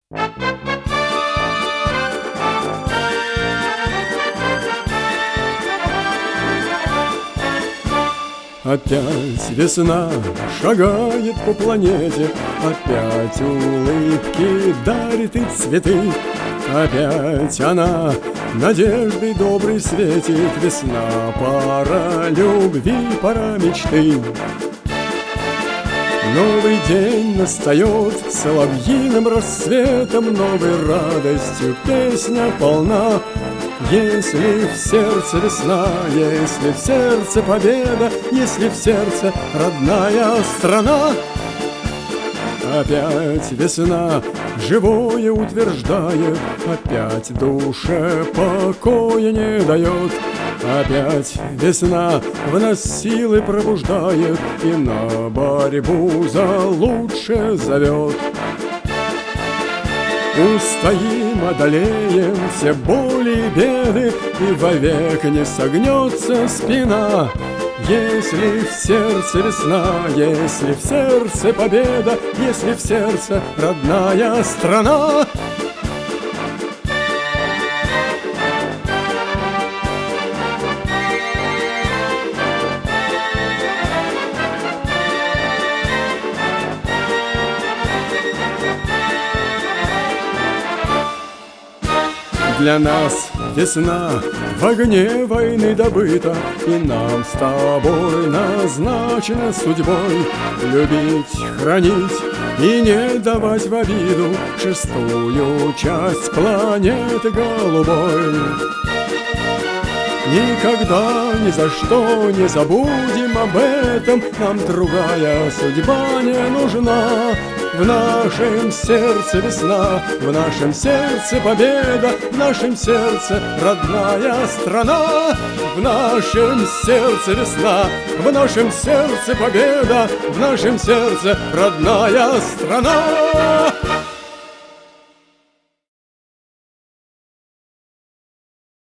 Опять весна шагает по планете, опять улыбки дарит и цветы. Опять она надеждой доброй светит. Весна, пора любви, пора мечты. Новый день настает соловьиным рассветом, новой радостью песня полна. Если в сердце весна, если в сердце победа, если в сердце родная страна. Опять весна живое утверждает, опять душе покоя не дает. Опять весна в нас силы пробуждает и на борьбу за лучшее зовет. Устоим, одолеем все боли и беды, и вовек не согнется спина. Если в сердце весна, если в сердце победа, если в сердце родная страна. Для нас весна в огне войны добыта, и нам с тобой назначено судьбой любить, хранить и не давать в обиду шестую часть планеты голубой. Никогда, ни за что не забудем об этом, нам другая судьба не нужна. В нашем сердце весна, в нашем сердце победа, в нашем сердце родная страна. В нашем сердце весна, в нашем сердце победа, в нашем сердце родная страна.